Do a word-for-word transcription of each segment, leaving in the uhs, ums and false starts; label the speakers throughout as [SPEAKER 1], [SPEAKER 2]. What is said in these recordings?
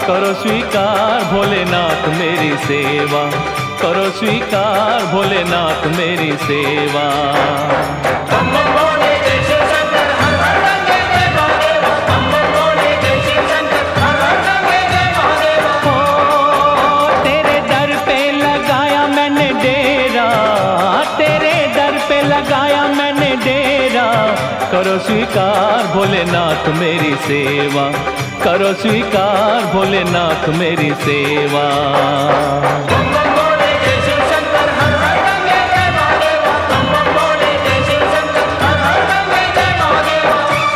[SPEAKER 1] करो स्वीकार भोलेनाथ मेरी सेवा, करो स्वीकार भोलेनाथ मेरी सेवा।
[SPEAKER 2] बम बम भोले जय शिव शंकर, हर हर गंगे जय महादेव। बम बम भोले जय शिव शंकर, हर हर गंगे जय महादेव।
[SPEAKER 1] हो तेरे दर पे लगाया मैंने डेरा, तेरे दर पे लगाया मैंने डेरा, करो स्वीकार भोलेनाथ मेरी सेवा, करो स्वीकार भोलेनाथ मेरी सेवा।
[SPEAKER 2] बम बम भोले जय शिव शंकर, हर हर गंगे जय महादेव। बम बम भोले जय शिव शंकर, हर हर गंगे जय महादेव।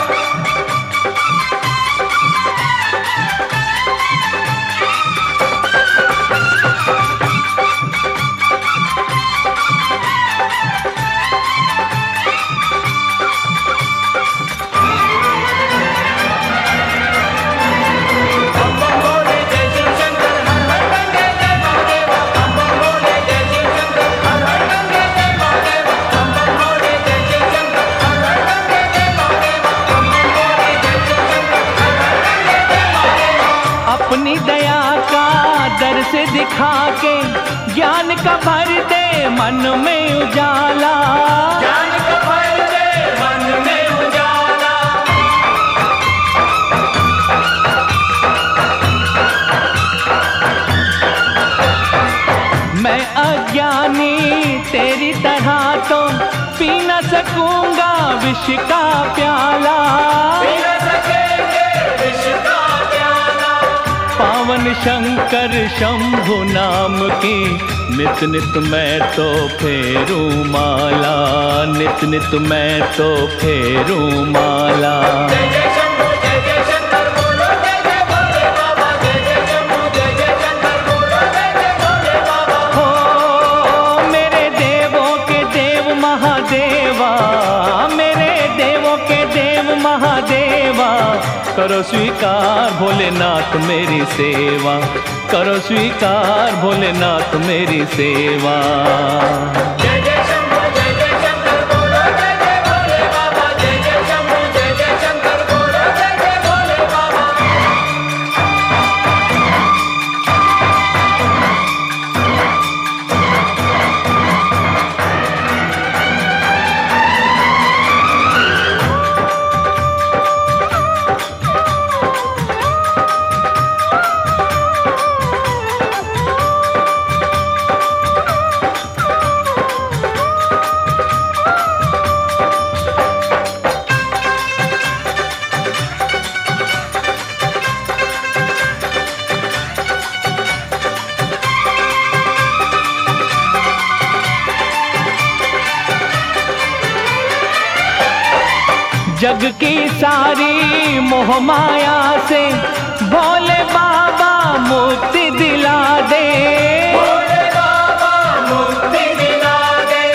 [SPEAKER 1] अपनी दया का दर्श दिखा के ज्ञान का भर दे मन में उजाला,
[SPEAKER 2] ज्ञान का भर दे मन में उजाला।
[SPEAKER 1] मैं अज्ञानी तेरी तरह तो पी न सकूंगा विष का प्याला,
[SPEAKER 2] पी न सकेंगे विष का प्याला।
[SPEAKER 1] पावन शंकर शंभु नाम की नित नित मैं तो फेरूं माला, नित नित मैं तो फेरूं माला।
[SPEAKER 2] जय जय शंभु जय जय शंकर बोलो, जय जय भोले बाबा। जय जय शंभु जय जय शंकर बोलो, जय जय भोले बाबा।
[SPEAKER 1] हो मेरे देवों के देव महादेवा, मेरे देवों के देव महादेवा, करो स्वीकार भोलेनाथ मेरी सेवा, करो स्वीकार भोलेनाथ मेरी सेवा।
[SPEAKER 2] जय जय शंभु जय जय शंकर बोलो, जय जय भोले बाबा। जय जय शंभु जय जय शंकर बोलो, जय जय भोले बाबा।
[SPEAKER 1] जग की सारी मोह माया से भोले बाबा मुक्ति दिला दे,
[SPEAKER 2] भोले बाबा मुक्ति दिला दे।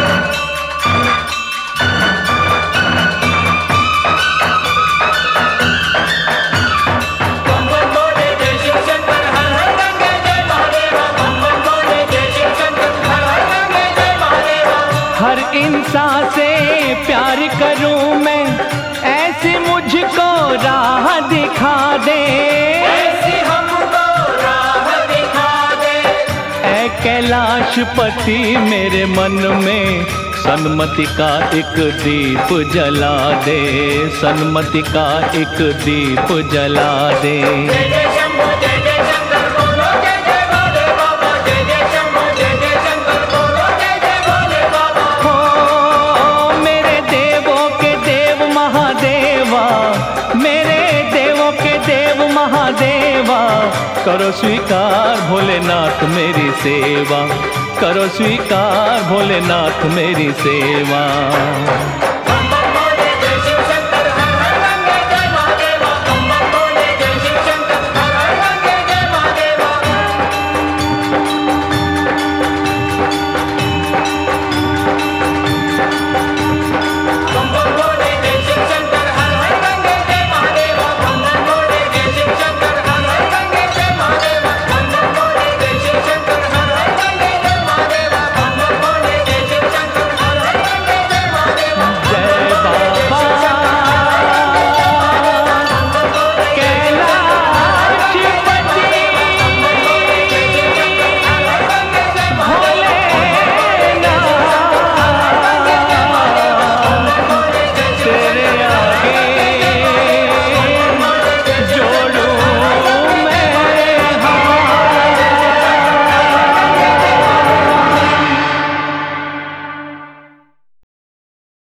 [SPEAKER 2] बम बम भोले जय शिव शंकर, हर हर गंगे जय महादेव। बम बम भोले जय शिव शंकर, हर हर गंगे जय महादेव।
[SPEAKER 1] हर इंसान से प्यार करूं मैं, ऐसी मुझको राह दिखा दे,
[SPEAKER 2] ऐसी हमको राह दिखा दे।
[SPEAKER 1] ऐ कैलाशपति मेरे मन में सन्मति का एक दीप जला दे, सन्मति का एक दीप जला दे।
[SPEAKER 2] जय जय शंभु जय जय शंकर बोलो, जय जय भोले बाबा। जय जय शंभु जय जय शंकर बोलो, जय जय भोले बाबा।
[SPEAKER 1] हो मेरे देवों के देव महादेवा, मेरे देवों के देव महादेवा, करो स्वीकार भोलेनाथ मेरी सेवा, करो स्वीकार भोलेनाथ मेरी सेवा।